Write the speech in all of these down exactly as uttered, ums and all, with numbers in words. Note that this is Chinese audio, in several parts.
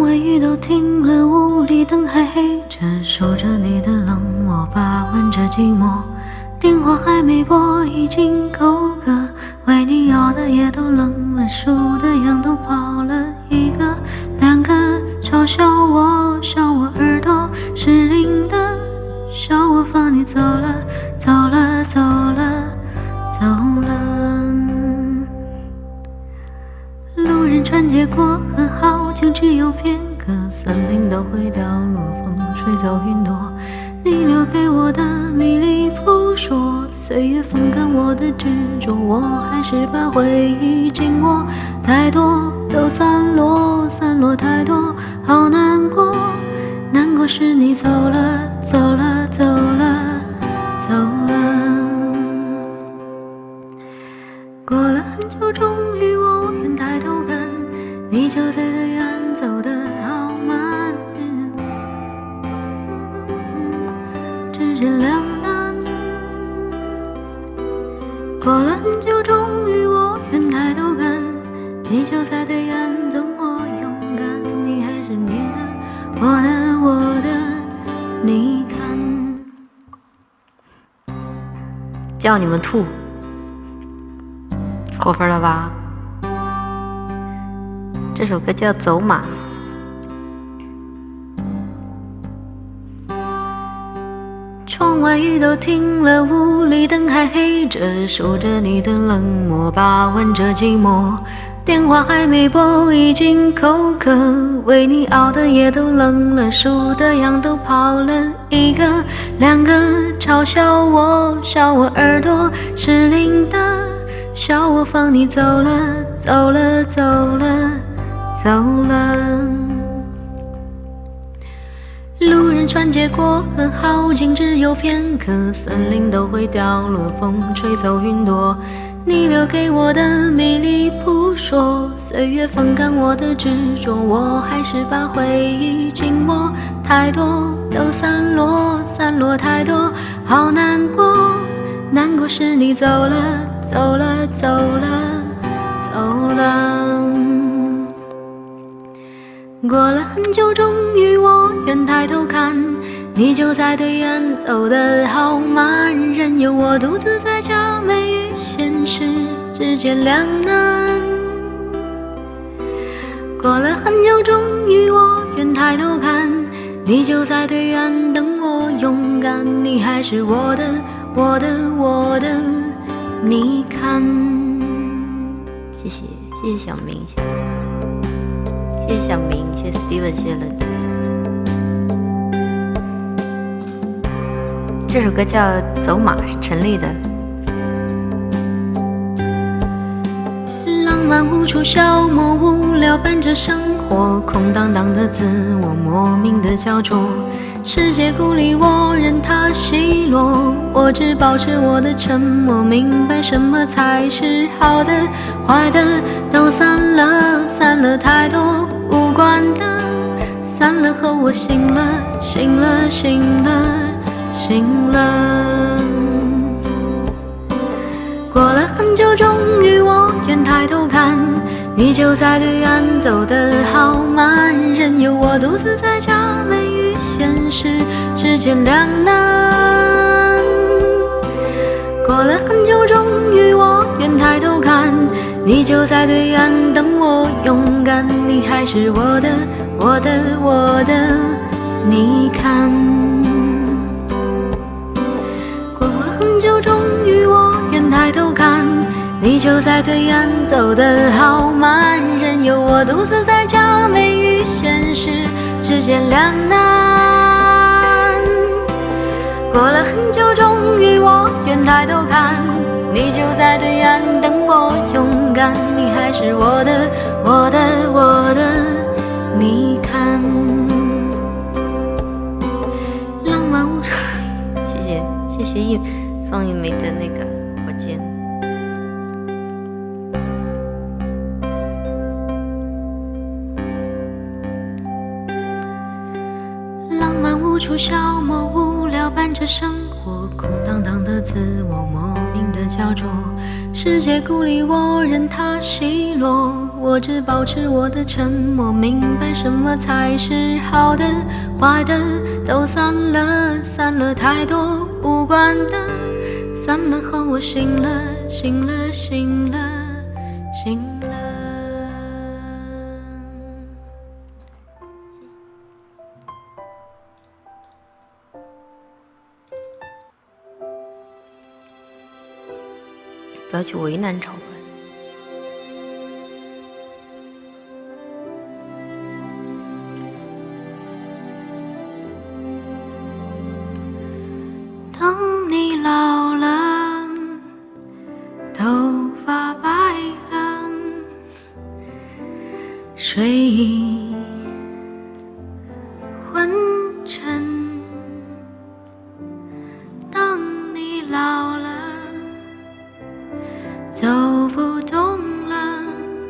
窗外雨都停了，屋里灯还黑着，守着你的冷漠，把玩着寂寞。电话还没拨，已经口渴，为你要的也都冷了，数的羊都跑了，一个两个，嘲笑我，笑我耳朵失灵的，笑我放你走了，走了，走了，走了。路人穿街过河，好景只有片刻，森林都会掉落，风吹走云朵。你留给我的迷离扑朔，岁月风干我的执着，我还是把回忆紧握。太多都散落，散落太多，好难过，难过是你走了，走了，走了，走了。过了很久，终于我愿抬头看，你就在对岸走得好慢，指尖两难。过了很久，终于我愿抬头看，你就在对岸等我勇敢，你还是你的，我的，我的，你看。叫你们吐，过分了吧？这首歌叫《走马》。窗外雨都停了，屋里灯还黑着，数着你的冷漠，把玩着寂寞。电话还没拨，已经口渴，为你熬的夜都冷了，数的羊都跑了，一个两个，嘲笑我，笑我耳朵失灵的，笑我放你走了，走了，走了，走了。路人穿街过河，好景只有片刻，森林都会掉落，风吹走云朵。你留给我的迷离扑朔，岁月风干我的执着，我还是把回忆紧握。太多都散落，散落太多，好难过，难过是你走了，走了，走了，走了。过了很久，终于我愿抬头看，你就在对岸走得好慢，任由我独自在家，美与现实之间两难。过了很久，终于我愿抬头看，你就在对岸等我勇敢，你还是我的，我的，我的，你看。谢谢，谢谢小明，谢谢小明，谢谢 Steven， 谢谢冷静。这首歌叫《走马》，是陈粒的。浪漫无处消磨，无聊伴着生活，空荡荡的自我，莫名的焦灼。世界孤立我，任它奚落，我只保持我的沉默，明白什么才是好的，坏的都散了，散了太多无关的，散了后我醒了，醒了，醒了，醒了。过了很久，终于我愿抬头看，你就在对岸走得好慢，任由我独自在家，美与现实之间两难。过了很久，终于我愿抬头看，你就在对岸等我勇敢，你还是我的，我的，我的，你看。过了很久，终于我愿抬头看，你就在对岸走得好慢，任由我独自在家，美与现实之间两难。过了很久，终于我愿抬头看，你就在对岸等我勇敢，你还是我的，我的，我的，你看。浪漫无常，谢谢谢谢一宋一梅的那个火箭。浪漫无处消磨，无聊伴着生活，空荡荡的自我，莫名的焦灼。世界孤立我，任它奚落， 我只保持我的沉默，明白什么才是好的，坏的都散了，散了太多无关的，散了后我醒了，醒了，醒了，醒了。不要去为难丑人。当你老了，头发白了，睡意昏沉，当你老了，走不动了，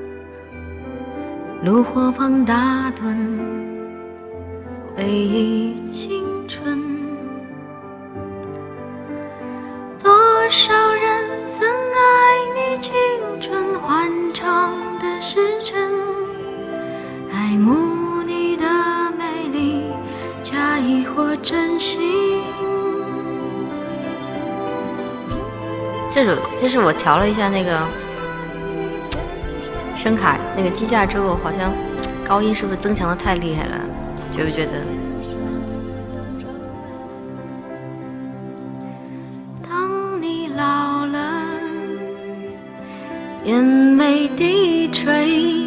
炉火旁打盹，回忆青春。多少人曾爱你青春欢畅的时辰，爱慕你的美丽，假意或真心。这首这是我调了一下那个声卡那个机架之后，好像高音是不是增强的太厉害了？觉不觉得？当你老了，烟眉低垂，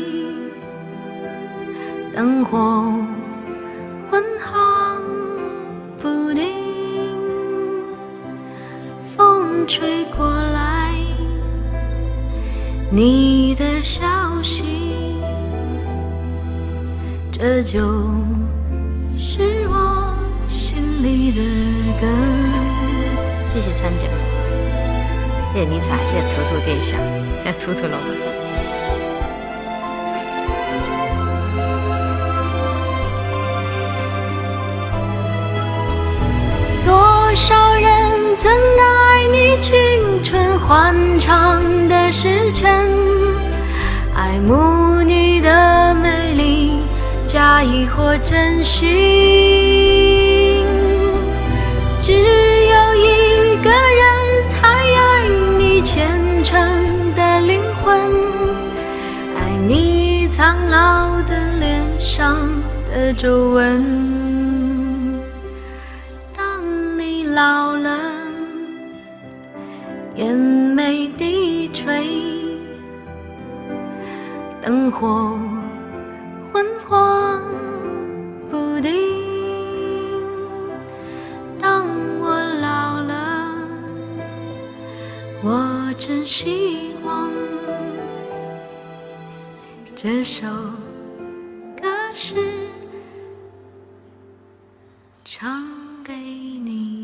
灯火昏黄不定，风吹过来你的消息，这就是我心里的歌。谢谢参奖，谢谢尼采，谢谢图图殿下，谢谢图图老板。多少人曾爱你青春欢畅的时辰，爱慕你的美丽，假意或真心。只有一个人还爱你虔诚的灵魂，爱你苍老的脸上的皱纹。老了，烟眉低垂，灯火昏黄不定。当我老了，我真希望这首歌是唱给你。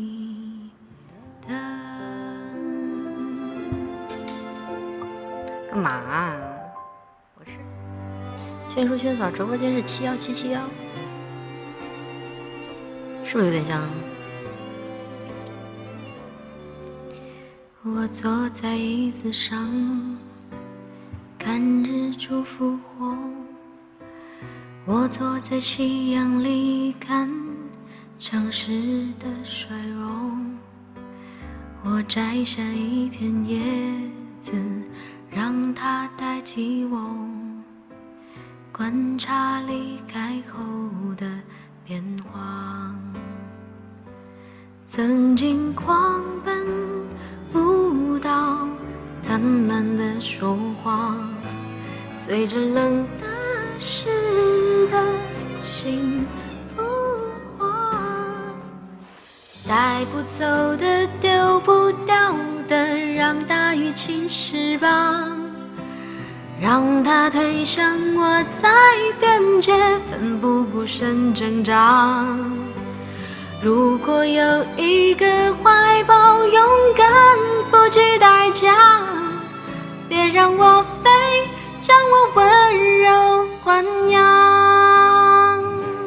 干嘛、啊？我是劝书劝嫂直播间是七幺七七幺，是不是有点像？我坐在椅子上，看日出复活。我坐在夕阳里，看城市的衰弱。我摘下一片叶子，让它代替我，观察离开后的变化。曾经狂奔舞蹈，贪婪的说话，随着冷的湿的心孵化。带不走的，丢不掉的，让大雨侵蚀吧，让它推向我在边界，奋不顾身挣扎。如果有一个怀抱，勇敢不计代价，别让我飞，将我温柔豢养。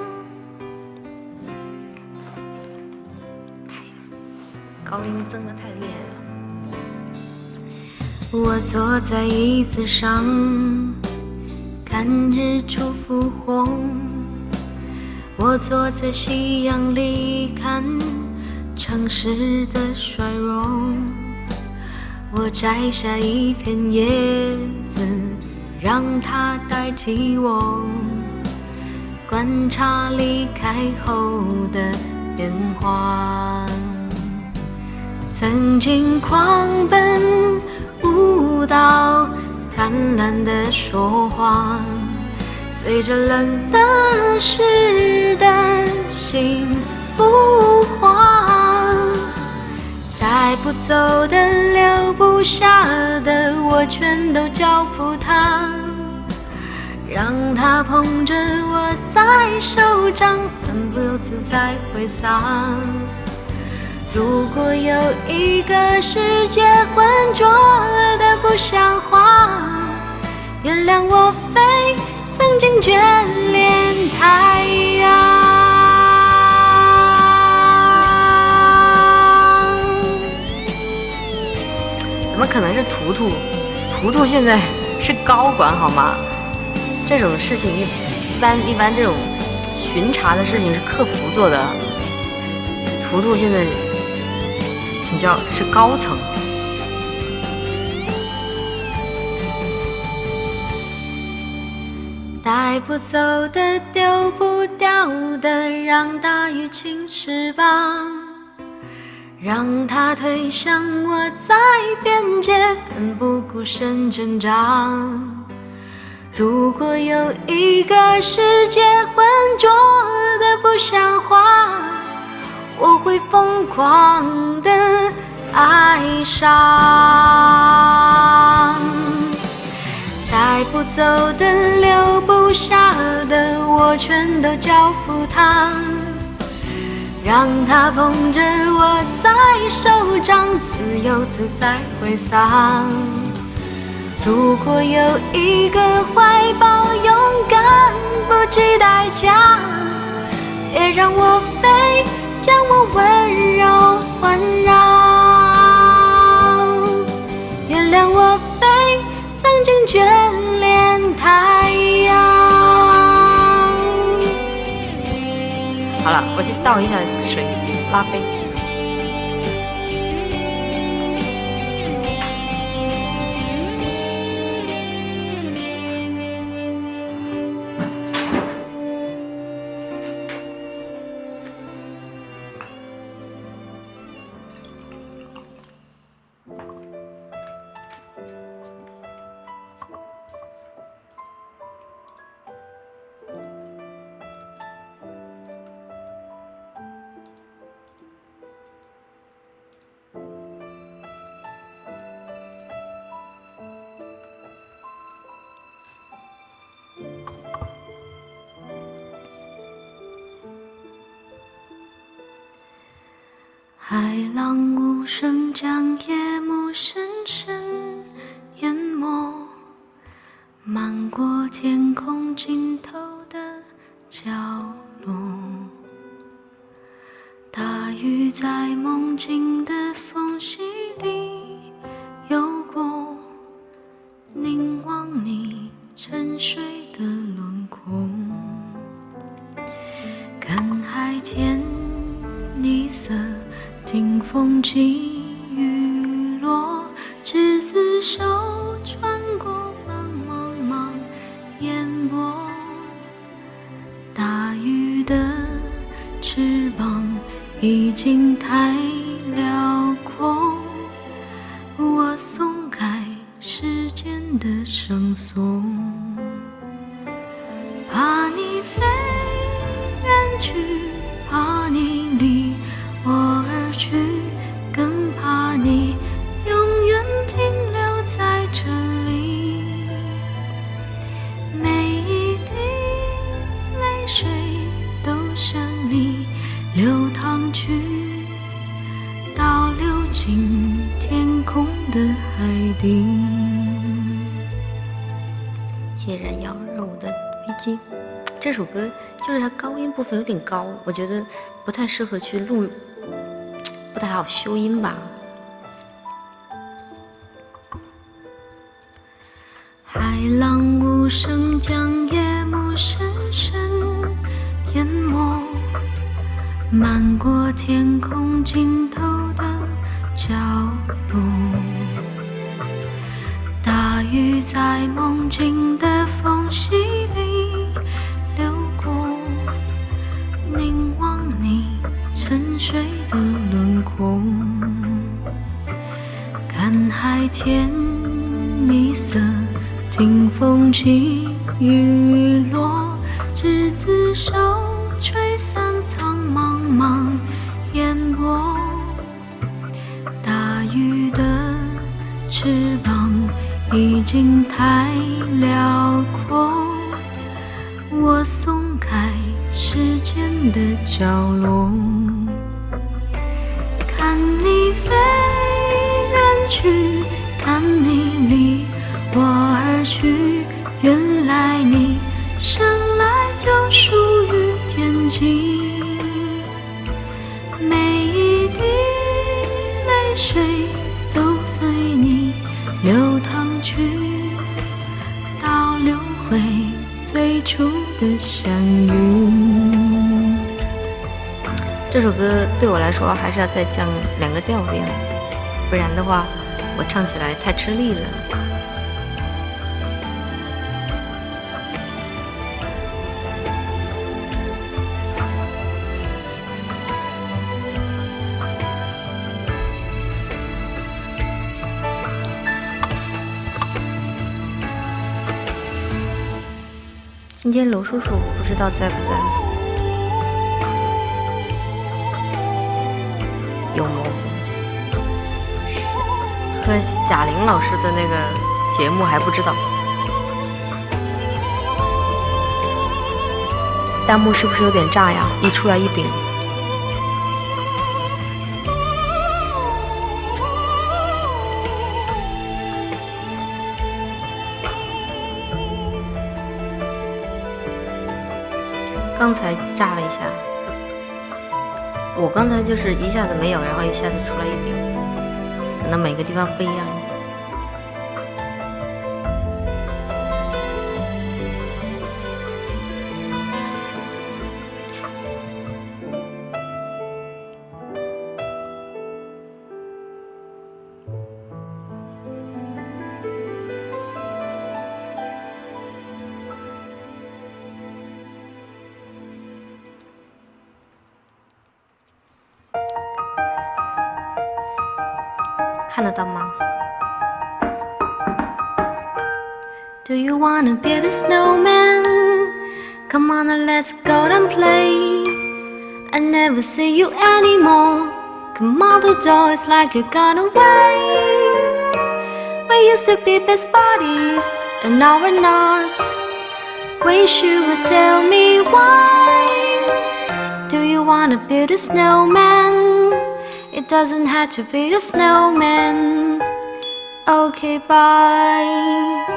高音增得太厉害了。我坐在椅子上， 看日出复红。我坐在夕阳里看城市的衰荣，我摘下一片叶子，让它代替我，观察离开后的变化。曾经狂奔舞蹈，贪婪的说话，随着冷的湿的心浮华，带不走的留不下的我全都交付他，让他捧着我在手掌，很不由自在挥洒。如果有一个世界浑浊的不像话，原谅我飞曾经眷恋太阳。怎么可能是图图？图图现在是高管好吗？这种事情一般一般这种巡查的事情是客服做的，图图现在你知道是高层。带不走的，丢不掉的，让大雨侵蚀吧，让它推向我在边界，奋不顾身挣扎。如果有一个世界浑浊的不像话，我会疯狂的爱上。带不走的，留不下的，我全都交付他，让他捧着我在手掌，自由自在挥洒。如果有一个怀抱勇敢不计代价，别让我飞，将我温柔环绕。原谅我飞曾经眷恋太阳。好了，我去倒一下水，拉杯。海浪无声将夜幕深深淹没，漫过天空尽头的角落。大雨在梦境的缝隙里游过，凝望你沉睡的轮廓。看海天泥色，听风起雨落，执子手穿过茫茫茫烟波。大雨的翅膀已经太辽阔，我松开时间的绳索，怕你飞远去，怕你离我而去，更怕你永远停留在这里。每一滴泪水都向你流淌去，倒流进天空的海底。谢谢人妖热舞的飞机。这首歌就是它高音部分有点高，我觉得不太适合去录，不太好修音吧。海浪无无声将夜幕深深淹没，漫过天空尽头的角落。大雨在梦境的缝隙里流过，凝望你沉睡的轮廓，看海天一色，听风起雨落，执子手，吹散苍茫茫烟波。大鱼的翅膀已经太辽阔，我松开时间的角落，看你飞远去，看你离我而去，原来你生来就属于天际。每一滴泪水都随你流淌去，倒流回最初的相遇。这首歌对我来说还是要再降两个调的样子，不然的话我唱起来太吃力了。今天娄叔叔不知道在不在，有蘑菇和贾玲老师的那个节目还不知道。弹幕是不是有点炸呀？一出来一饼。刚才炸了一下，我刚才就是一下子没有，然后一下子出来一饼，可能每个地方不一样。看得到吗？ Do you wanna be the snowman? Come on and let's go and play. I never see you anymore. Come on, the door is like you're gone away. We used to be best buddies, and now we're not. Wish you would tell me why. Do you wanna be the snowman?It doesn't have to be a snowman. Okay, bye.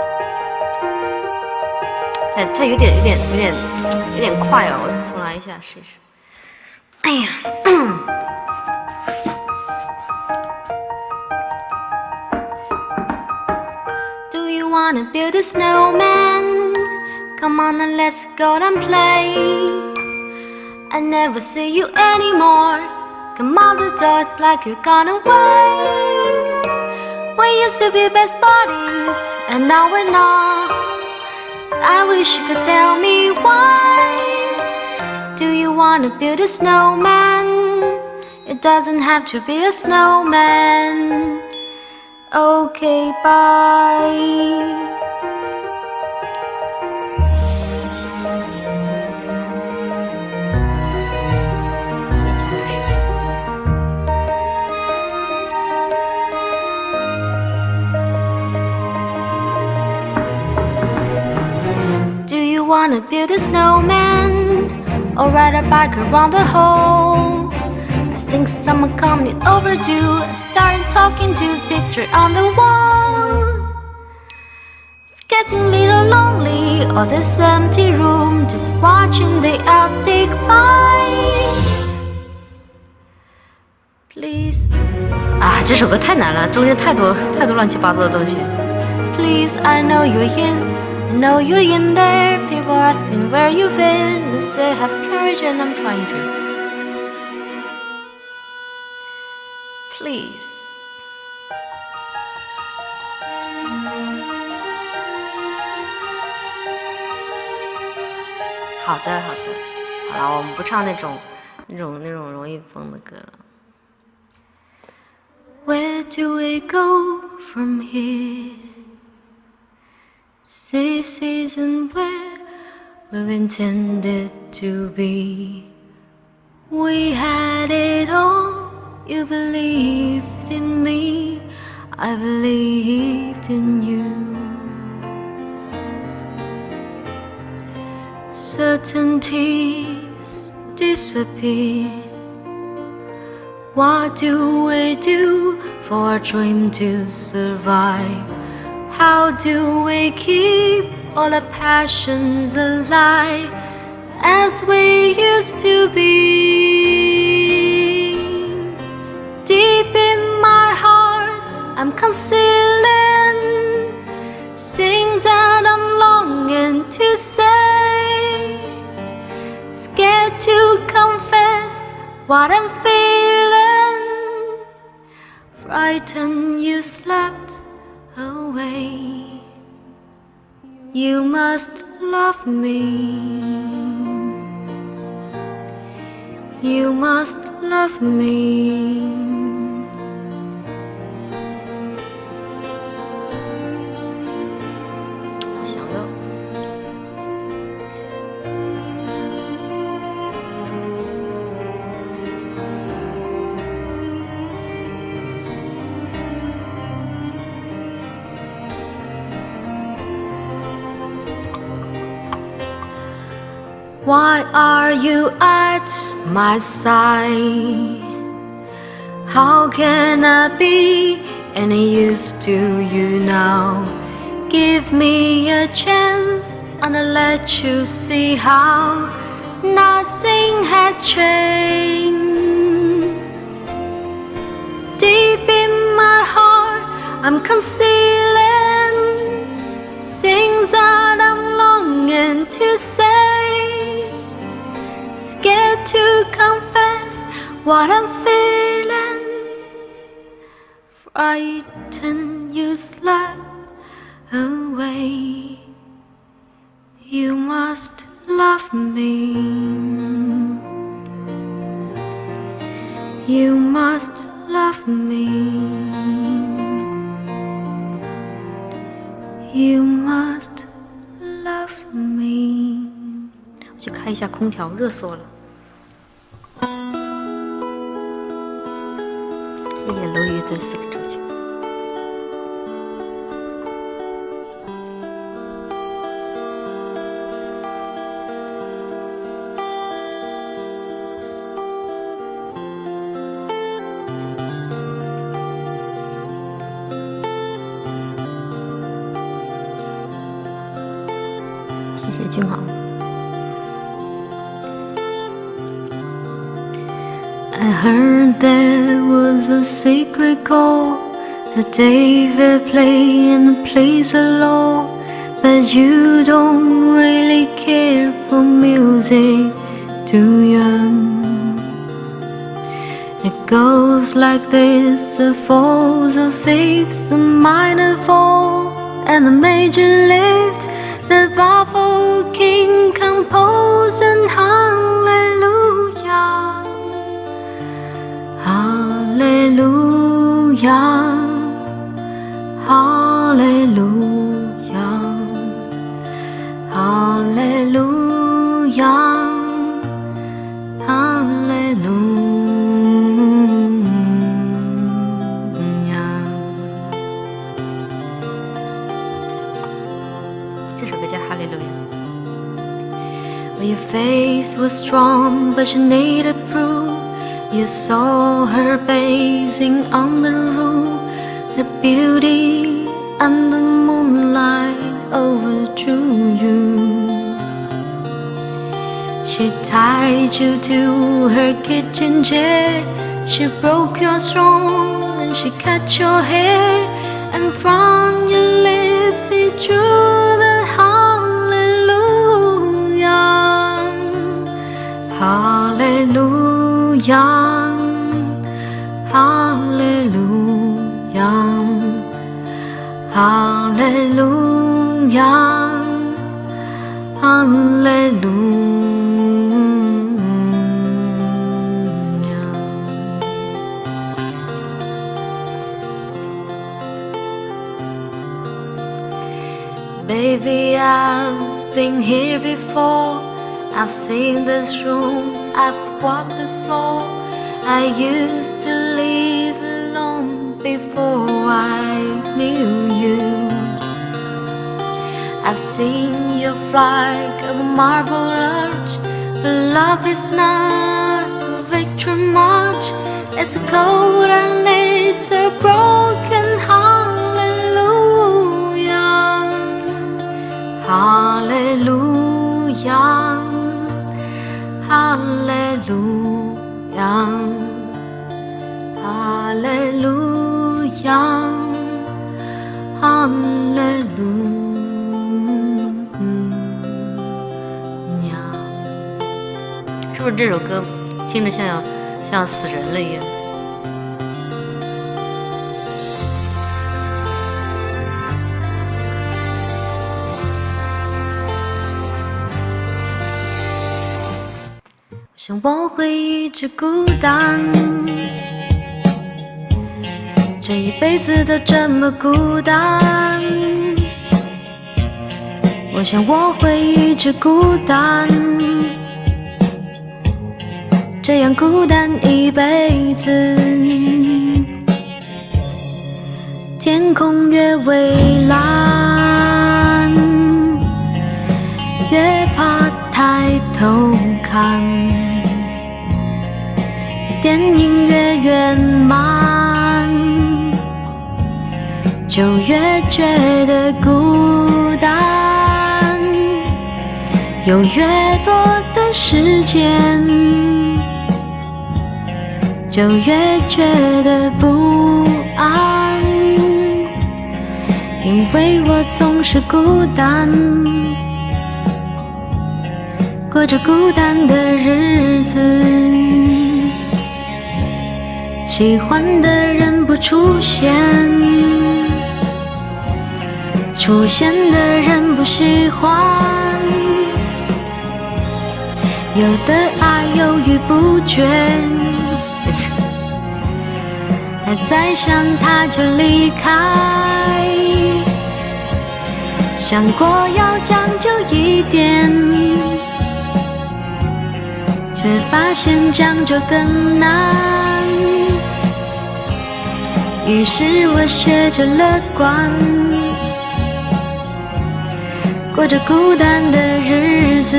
哎，它有点、有点、有点、有点快了，我重来一下试一试。哎呀，嗯。Do you wanna build a snowman? Come on and let's go and play. I never see you anymore.Come on, the door, it's like you're gone away. We used to be best buddies, and now we're not. I wish you could tell me why. Do you wanna build a snowman? It doesn't have to be a snowman. Okay, bye. Wanna build a snowman or ride a bike around the hole? I think summer coming overdue. Starting talking to picture on the wall. It's getting a little lonely, all this empty room, just watching the hours tick by. Please 啊，这首歌太难了，中间太多太多乱七八糟的东西。Please, I know you're in.And know you in there. People asking where you've been. They say have courage and I'm trying to. Please. 好的，好的，好了，我们不唱那种、那种、那种容易疯的歌了。Where do we go from here? This isn't where we've intended to be. We had it all. You believed in me. I believed in you. Certainties disappear. What do we do for our dream to survive? How do we keep all our passions alive as we used to be? Deep in my heart, I'm concealing things that I'm longing to say. Scared to confess what I'm feeling. Frightened you slept away. You must love me. You must love me. 想到 Why are you at my side? How can I be any use to you now? Give me a chance and I'll let you see how nothing has changed. Deep in my heart, I'm concealing things that I'm longing to say. Scared to confess what I'm feeling. Frightened you slept away. You must love me. You must love me. You must love me. 我去开一下空调，热死我了。谢谢楼宇的四个周情。谢谢君豪。I heard there was a secret chord that David played in the place alone, but you don't really care for music, do you? It goes like this: a falls, a fifth, a minor fall, and a major lift. The baffled king composed and hallelujah. Hallelujah, hallelujah, hallelujah, hallelujah. 这首歌叫《哈利路亚》。Well, your faith was strong, but you needed proof. You saw her basing on the roof. The beauty and the moonlight overdrew you. She tied you to her kitchen chair. She broke your throne and she cut your hair. And from your lips she drew the heart. 哈利路亚，哈利路亚，哈利路亚，哈利路亚。Baby, I've been here before. I've seen this room, I've walked this floor. I used to live alone before I knew you. I've seen your flag of a marble arch, but love is not a victory march. It's a cold and it's a broken hallelujah, hallelujah, hallelujah, hallelujah, hallelujah. 是不是这首歌听着像要像死人了一样？我想我会一直孤单，这一辈子都这么孤单。我想我会一直孤单，这样孤单一辈子。天空越蔚蓝，越怕抬头看。电影越圆满，就越觉得孤单。有越多的时间，就越觉得不安，因为我总是孤单，过着孤单的日子。喜欢的人不出现，出现的人不喜欢，有的爱犹豫不决，还在想他就离开，想过要将就一点，却发现将就更难。于是我学着乐观，过着孤单的日子。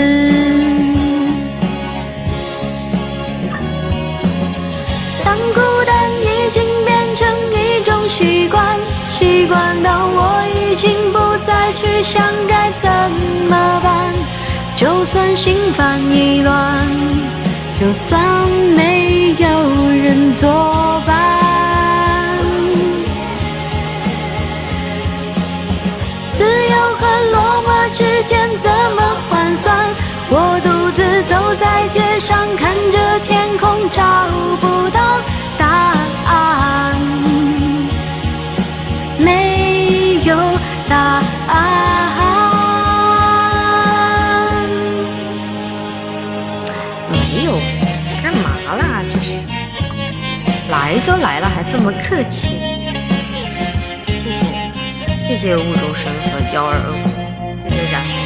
当孤单已经变成一种习惯，习惯到我已经不再去想该怎么办。就算心烦意乱，就算没有人作伴，自由和落寞之间怎么换算？我独自走在街上，看着天空，找不到答案，没有答案。没有，干嘛啦？这是来都来了，还这么客气。谢谢，谢谢雾中生和幺二二五，谢谢大家。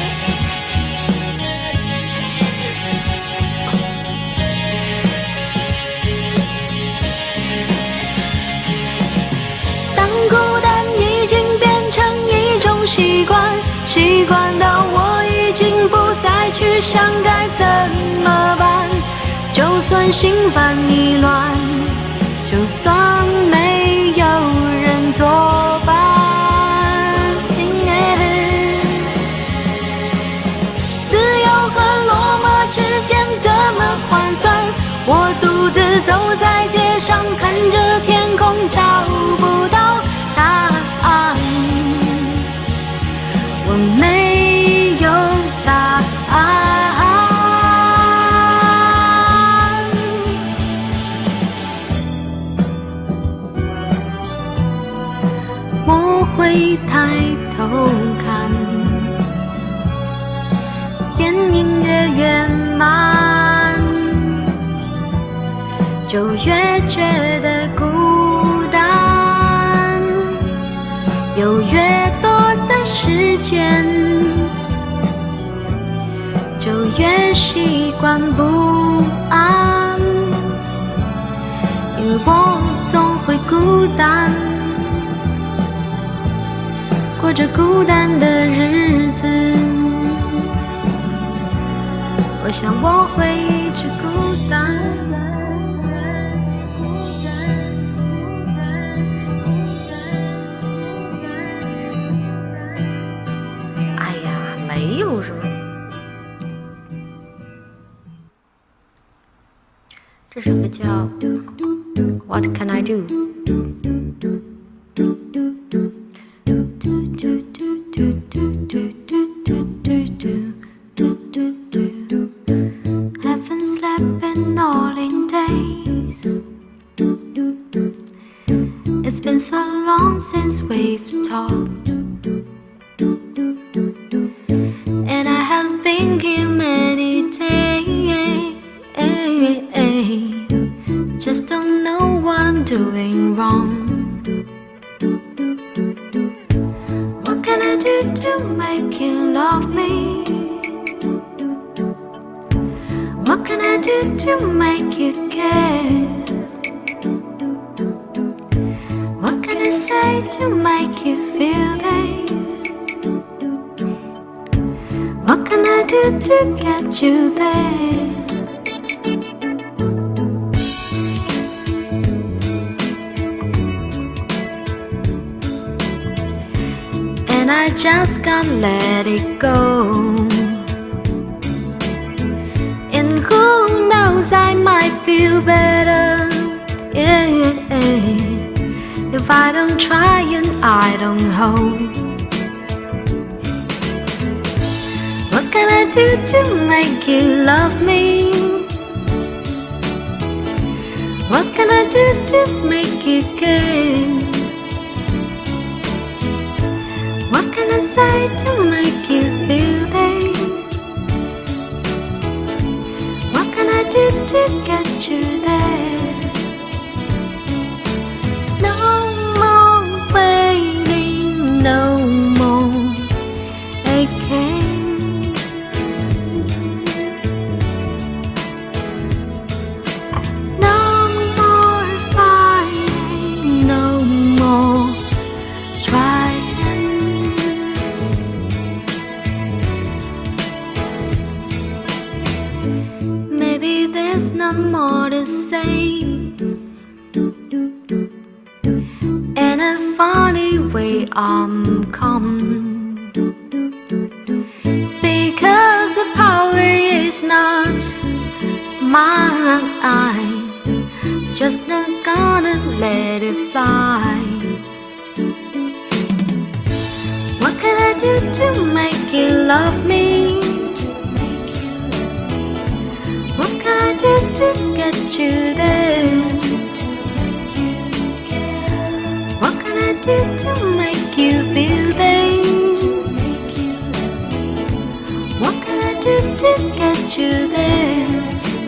当孤单已经变成一种习惯，习惯到我已经不再去想该怎么办。就算心烦意乱，就算没有人作伴，自由和落寞之间怎么换算？我独自走在街上，看着天空，找不到答案，我没有答案。 就越觉得孤单，有越多的时间，就越习惯不安，因为我总会孤单，过着孤单的日子。我想我会一直孤单。哎呀，没有什么。这首歌叫 What Can I Do？ Haven't slept in all in days. It's been so long since we've talked, and I have been here many days. Just don't know what I'm doing wrong. What can I do to make you love me? What can I do to make you care? What can I say to make you feel this? What can I do to get you there? And I just can't let it go. And who knows, I might feel better, yeah, yeah, if I don't try and I don't hope. What can I do to make you love me? What can I do to make you care? What can I say to make you feel this? What can I do to get you there? No more waiting, no more aching. No more fighting, no more trying. Maybe there's not more to say, in a funny way I'm calm, because the power is not mine. Just not gonna let it fly. What can I do to make you love me? What can I do to get you there? What can I do to make you feel this? What can I do to get you there?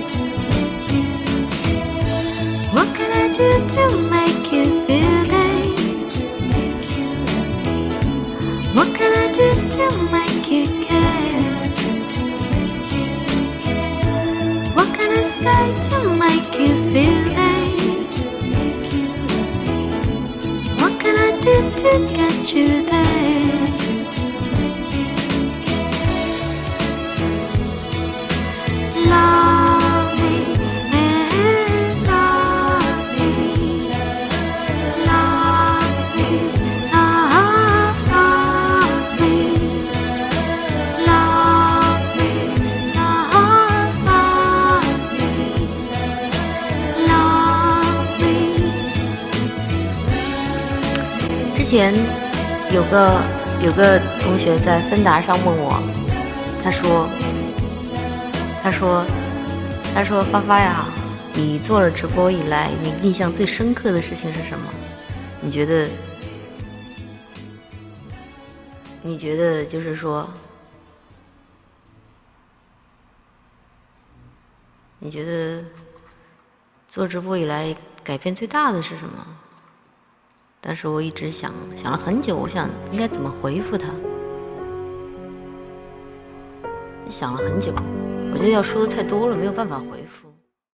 What can I do to make you feel this? What can I do to make you care? What can I say to make you feel this? What can I do to get you there? Love me, love me, love me, love me, love me, love me, love me. 之前有个有个同学在芬达上问我，他说。他说：“他说发发呀，你做了直播以来，你印象最深刻的事情是什么？你觉得？你觉得就是说，你觉得做直播以来改变最大的是什么？但是我一直想想了很久，我想应该怎么回复他。想了很久，我觉得要说的太多了，没有办法回复。